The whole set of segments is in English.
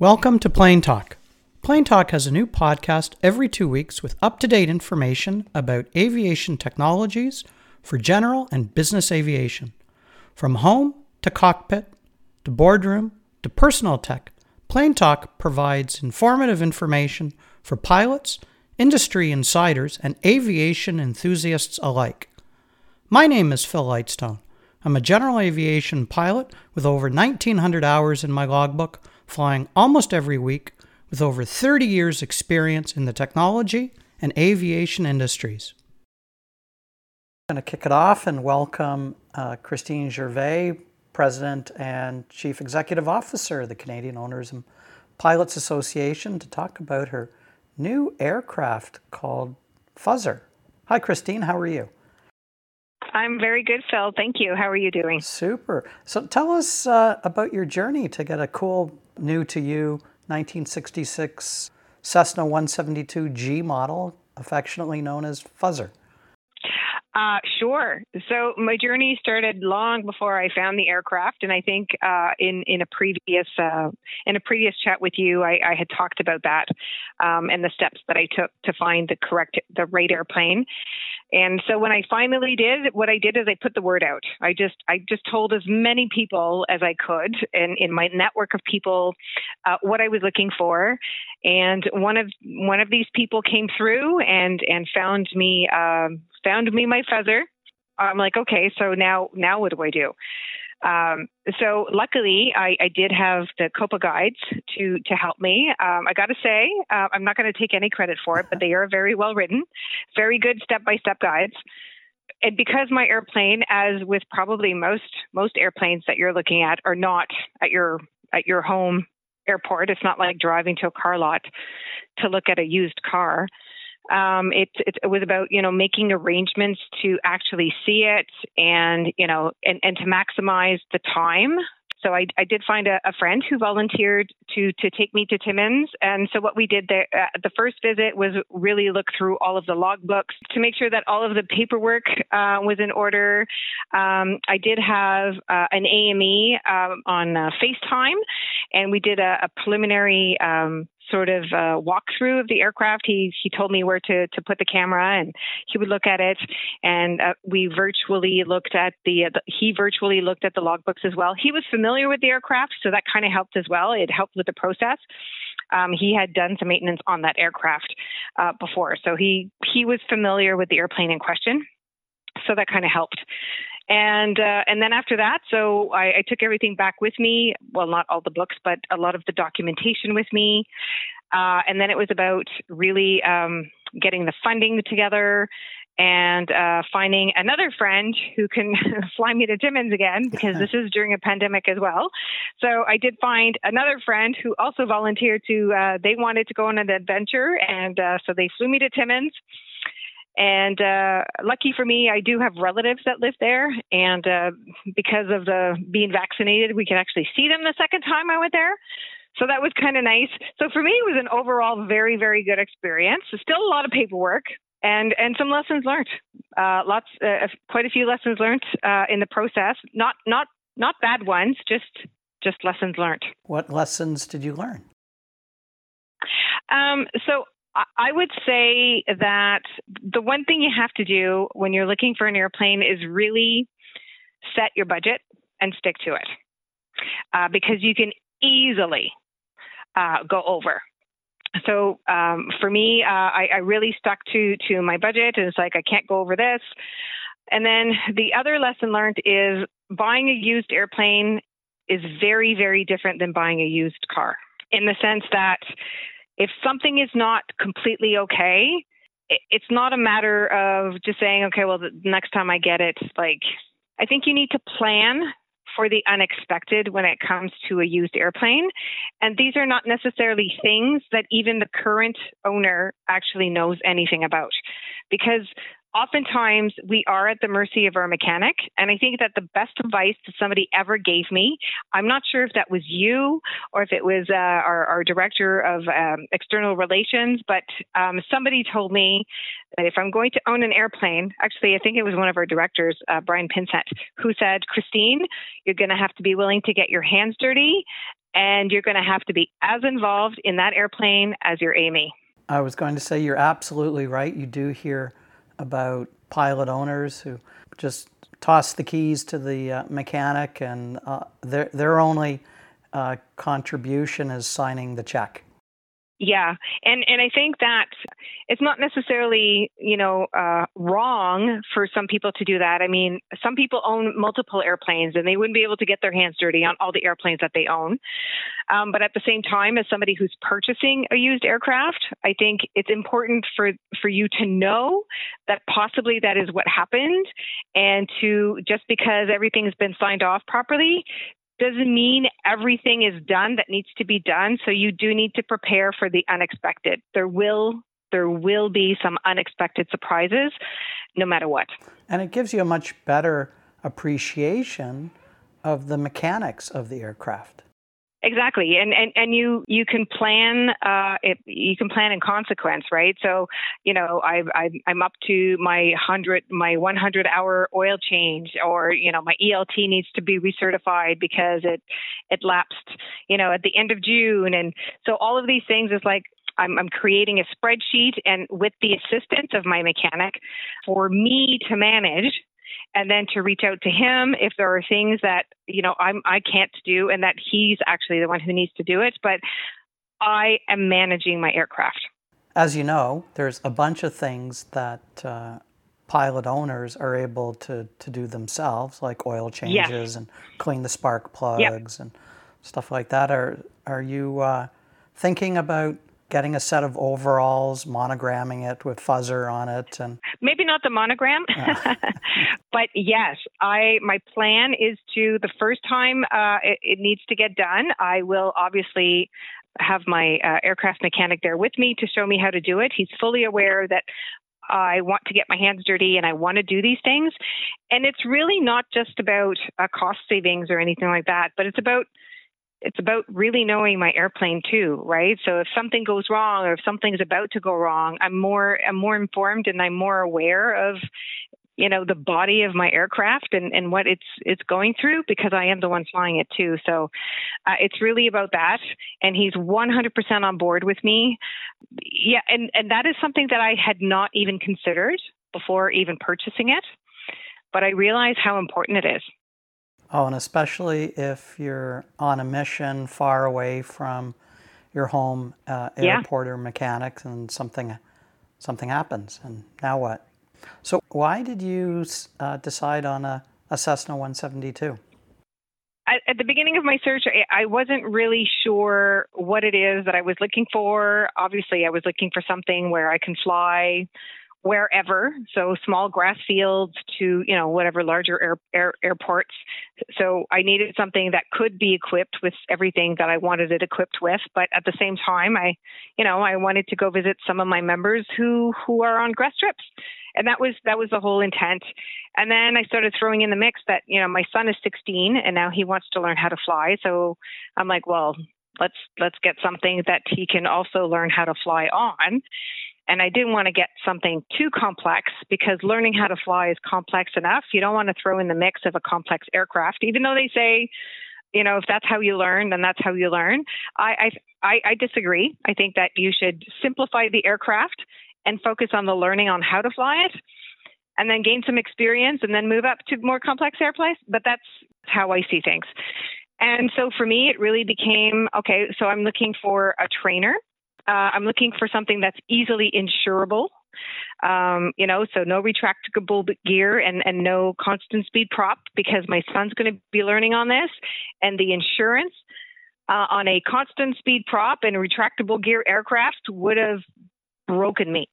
Welcome to Plane Talk. Plane Talk has a new podcast every 2 weeks with up-to-date information about aviation technologies for general and business aviation. From home to cockpit to boardroom to personal tech, Plane Talk provides informative information for pilots, industry insiders, and aviation enthusiasts alike. My name is Phil Lightstone. I'm a general aviation pilot with over 1,900 hours in my logbook, flying almost every week with over 30 years experience in the technology and aviation industries. I'm going to kick it off and welcome Christine Gervais, President and Chief Executive Officer of the Canadian Owners and Pilots Association, to talk about her new aircraft called Fuzzer. Hi, Christine. How are you? I'm very good, Phil. Thank you. How are you doing? Super. So tell us about your journey to get a cool, new to you, 1966 Cessna 172G model, affectionately known as Fuzzer. Sure. So my journey started long before I found the aircraft, and I think in a previous chat with you, I had talked about that and the steps that I took to find the right airplane. And so when I finally did, what I did is I put the word out. I just told as many people as I could in my network of people what I was looking for. And one of these people came through and found me my Fuzzer. I'm like, okay, so now what do I do? So luckily, I did have the Copa guides to help me. I got to say, I'm not going to take any credit for it, but they are very well written, very good step-by-step guides. And because my airplane, as with probably most airplanes that you're looking at, are not at your home airport. It's not like driving to a car lot to look at a used car. It was about, making arrangements to actually see it and to maximize the time. So I did find a friend who volunteered to take me to Timmins. And so what we did there at the first visit was really look through all of the logbooks to make sure that all of the paperwork was in order. I did have an AME on FaceTime, and we did a preliminary sort of walkthrough of the aircraft. He told me where to put the camera, and he would look at it. And he virtually looked at the logbooks as well. He was familiar with the aircraft, so that kind of helped as well. It helped with the process. He had done some maintenance on that aircraft before, so he was familiar with the airplane in question. So that kind of helped. And then after that, so I took everything back with me. Well, not all the books, but a lot of the documentation with me. And then it was about really getting the funding together and finding another friend who can fly me to Timmins again, because this is during a pandemic as well. So I did find another friend who also volunteered they wanted to go on an adventure. And so they flew me to Timmins. And lucky for me, I do have relatives that live there. And because of being vaccinated, we could actually see them the second time I went there. So that was kind of nice. So for me, it was an overall very, very good experience. Still a lot of paperwork and some lessons learned. Quite a few lessons learned in the process. Not bad ones, just lessons learned. What lessons did you learn? So I would say that the one thing you have to do when you're looking for an airplane is really set your budget and stick to it, because you can easily go over. So for me, I really stuck to my budget, and it's like I can't go over this. And then the other lesson learned is buying a used airplane is very, very different than buying a used car, in the sense that if something is not completely okay, it's not a matter of just saying, okay, well, the next time I get it, I think you need to plan for the unexpected when it comes to a used airplane. And these are not necessarily things that even the current owner actually knows anything about, because oftentimes we are at the mercy of our mechanic. And I think that the best advice that somebody ever gave me, I'm not sure if that was you or if it was our director of external relations, but somebody told me that if I'm going to own an airplane, actually, I think it was one of our directors, Brian Pinsent, who said, Christine, you're going to have to be willing to get your hands dirty, and you're going to have to be as involved in that airplane as your Amy. I was going to say you're absolutely right. You do hear about pilot owners who just toss the keys to the mechanic, and their only contribution is signing the check. Yeah, and I think that it's not necessarily, wrong for some people to do that. I mean, some people own multiple airplanes and they wouldn't be able to get their hands dirty on all the airplanes that they own. But at the same time, as somebody who's purchasing a used aircraft, I think it's important for you to know that possibly that is what happened, and to, just because everything's been signed off properly, doesn't mean everything is done that needs to be done. So you do need to prepare for the unexpected. There will be some unexpected surprises, no matter what. And it gives you a much better appreciation of the mechanics of the aircraft. Exactly, and you can plan. You can plan in consequence, right? So, I'm up to my 100-hour oil change, or my ELT needs to be recertified because it lapsed, at the end of June, and so all of these things is like I'm creating a spreadsheet, and with the assistance of my mechanic, for me to manage. And then to reach out to him if there are things that, I can't do, and that he's actually the one who needs to do it. But I am managing my aircraft. As you know, there's a bunch of things that pilot owners are able to do themselves, like oil changes and clean the spark plugs and stuff like that. Are you thinking about getting a set of overalls, monogramming it with fuzzer on it? And maybe not the monogram, but yes, my plan is to, the first time it needs to get done, I will obviously have my aircraft mechanic there with me to show me how to do it. He's fully aware that I want to get my hands dirty and I want to do these things. And it's really not just about cost savings or anything like that, but it's about really knowing my airplane too, right? So if something goes wrong, or if something's about to go wrong, I'm more informed, and I'm more aware of, the body of my aircraft and what it's going through, because I am the one flying it too. So it's really about that. And he's 100% on board with me. Yeah. And that is something that I had not even considered before even purchasing it, but I realize how important it is. Oh, and especially if you're on a mission far away from your home airport or mechanics, and something happens, and now what? So why did you decide on a Cessna 172? At the beginning of my search, I wasn't really sure what it is that I was looking for. Obviously, I was looking for something where I can fly wherever, so small grass fields to, whatever larger airports. So I needed something that could be equipped with everything that I wanted it equipped with. But at the same time, I wanted to go visit some of my members who are on grass trips. And that was the whole intent. And then I started throwing in the mix that, my son is 16 and now he wants to learn how to fly. So I'm like, well, let's get something that he can also learn how to fly on. And I didn't want to get something too complex, because learning how to fly is complex enough. You don't want to throw in the mix of a complex aircraft, even though they say, if that's how you learn, then that's how you learn. I disagree. I think that you should simplify the aircraft and focus on the learning on how to fly it, and then gain some experience and then move up to more complex airplanes. But that's how I see things. And so for me, it really became, okay, so I'm looking for a trainer. I'm looking for something that's easily insurable, so no retractable gear and no constant speed prop, because my son's going to be learning on this. And the insurance on a constant speed prop and retractable gear aircraft would have broken me.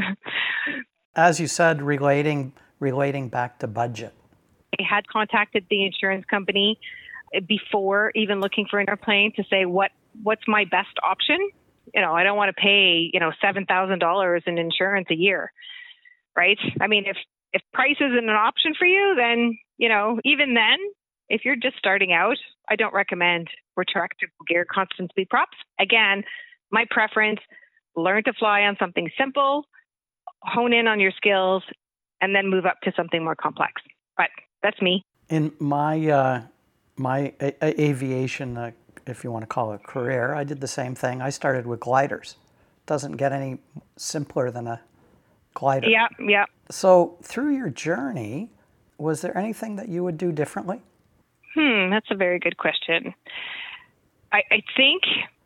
As you said, relating back to budget. I had contacted the insurance company before even looking for an airplane to say what's my best option. I don't want to pay, $7,000 in insurance a year. right? I mean, if price isn't an option for you, then, even then, if you're just starting out, I don't recommend retractable gear, constant speed props. Again, my preference, learn to fly on something simple, hone in on your skills, and then move up to something more complex. But that's me. In my aviation, if you want to call it a career, I did the same thing. I started with gliders. Doesn't get any simpler than a glider. Yeah. So through your journey, was there anything that you would do differently? That's a very good question. I think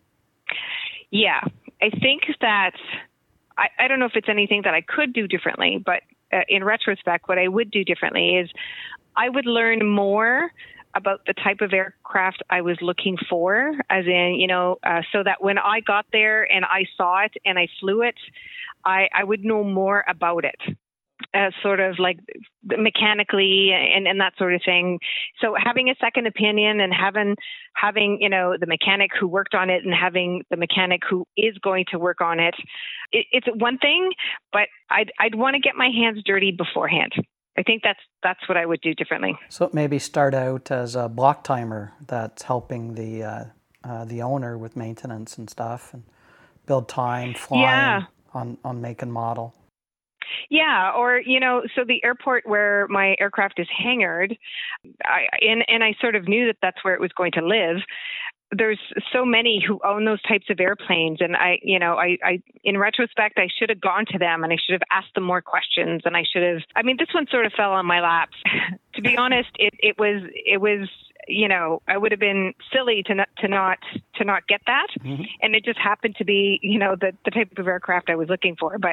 that I don't know if it's anything that I could do differently, but in retrospect, what I would do differently is I would learn more about the type of aircraft I was looking for, as in, so that when I got there and I saw it and I flew it, I would know more about it. Sort of like mechanically and that sort of thing. So having a second opinion and having the mechanic who worked on it and having the mechanic who is going to work on it, it's one thing, but I'd want to get my hands dirty beforehand. I think that's what I would do differently. So maybe start out as a block timer that's helping the owner with maintenance and stuff, and build time flying on make and model. Yeah, or, so the airport where my aircraft is hangared, I sort of knew that that's where it was going to live. There's so many who own those types of airplanes. And I in retrospect, I should have gone to them and I should have asked them more questions. And this one sort of fell on my lap. To be honest, it was, I would have been silly to not get that. Mm-hmm. And it just happened to be, the type of aircraft I was looking for. But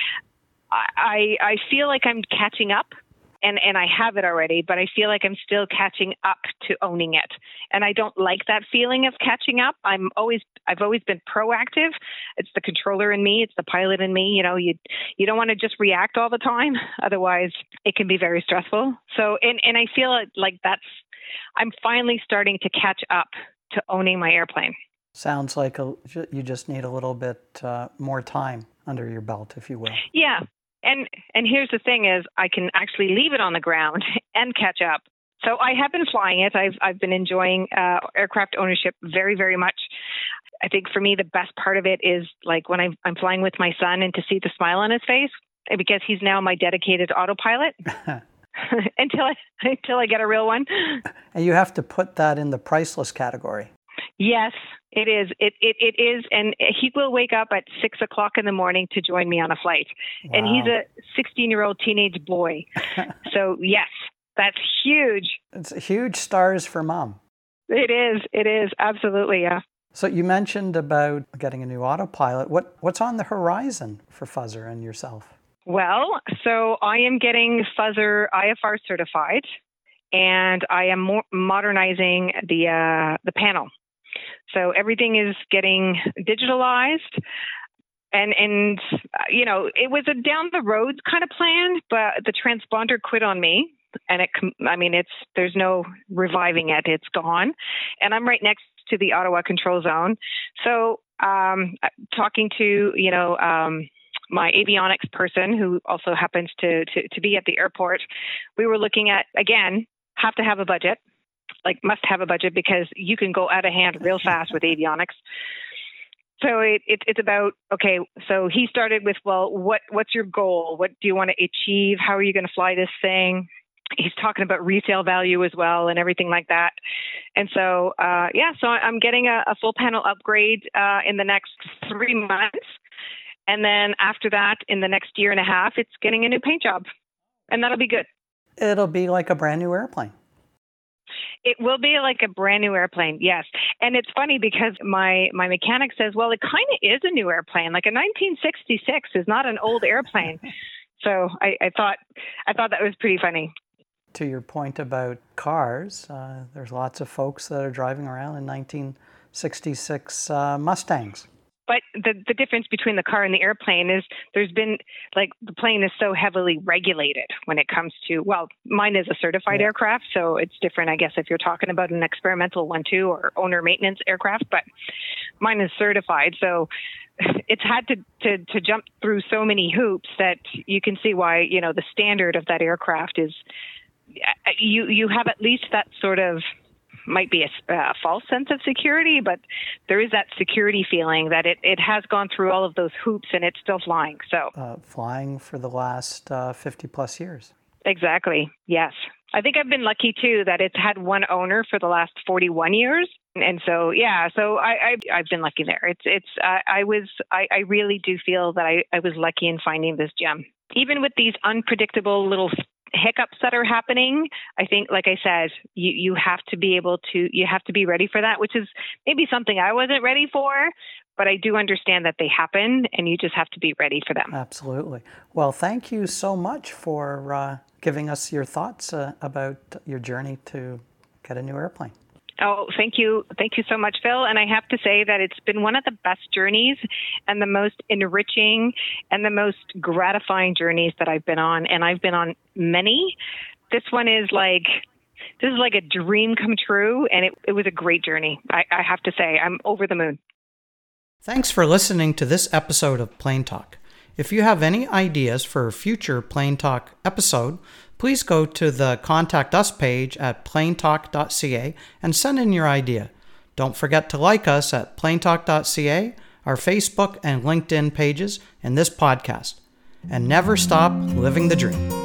I feel like I'm catching up, and I have it already, but I feel like I'm still catching up to owning it. And I don't like that feeling of catching up. I've always been proactive. It's the controller in me. It's the pilot in me. You don't want to just react all the time. Otherwise it can be very stressful. So, and I feel like I'm finally starting to catch up to owning my airplane. Sounds like you just need a little bit more time under your belt, if you will. Yeah. And here's the thing is I can actually leave it on the ground and catch up. So I have been flying it. I've been enjoying aircraft ownership very, very much. I think for me, the best part of it is like when I'm flying with my son and to see the smile on his face, because he's now my dedicated autopilot until I get a real one. And you have to put that in the priceless category. Yes, it is. It is. And he will wake up at 6:00 in the morning to join me on a flight. Wow. And he's a 16-year-old teenage boy. So yes, that's huge. It's huge stars for mom. It is. It is. Absolutely. Yeah. So you mentioned about getting a new autopilot. What's on the horizon for Fuzzer and yourself? Well, so I am getting Fuzzer IFR certified, and I am modernizing the panel. So everything is getting digitalized, and it was a down the road kind of plan, but the transponder quit on me, and there's no reviving it; it's gone, and I'm right next to the Ottawa control zone. So talking to my avionics person, who also happens to be at the airport, we were looking at, again, have to have a budget. Like must have a budget, because you can go out of hand real fast with avionics. So it's about, okay, so he started with, well, what's your goal? What do you want to achieve? How are you going to fly this thing? He's talking about resale value as well and everything like that. And so, so I'm getting a full panel upgrade in the next 3 months. And then after that, in the next year and a half, it's getting a new paint job. And that'll be good. It'll be like a brand new airplane. It will be like a brand new airplane, yes. And it's funny because my mechanic says, well, it kind of is a new airplane. Like a 1966 is not an old airplane. So I thought that was pretty funny. To your point about cars, there's lots of folks that are driving around in 1966 Mustangs. But the difference between the car and the airplane is there's been, like, the plane is so heavily regulated when it comes to, well, mine is a certified aircraft, so it's different, I guess, if you're talking about an experimental one too, or owner maintenance aircraft, but mine is certified. So it's had to jump through so many hoops that you can see why, the standard of that aircraft is, you have at least that sort of, might be a false sense of security, but there is that security feeling that it has gone through all of those hoops and it's still flying. So flying for the last 50 plus years. Exactly. Yes. I think I've been lucky too that it's had one owner for the last 41 years. And so, I've been lucky there. I really do feel that I was lucky in finding this gem. Even with these unpredictable little hiccups that are happening, I think, like I said, you have to be ready for that, which is maybe something I wasn't ready for, but I do understand that they happen and you just have to be ready for them. Absolutely. Well, thank you so much for giving us your thoughts about your journey to get a new airplane. Oh, thank you. Thank you so much, Phil. And I have to say that it's been one of the best journeys and the most enriching and the most gratifying journeys that I've been on. And I've been on many. This one is like a dream come true. And it was a great journey. I have to say, I'm over the moon. Thanks for listening to this episode of Plane Talk. If you have any ideas for a future Plane Talk episode, please go to the Contact Us page at planetalk.ca and send in your idea. Don't forget to like us at planetalk.ca, our Facebook and LinkedIn pages, and this podcast. And never stop living the dream.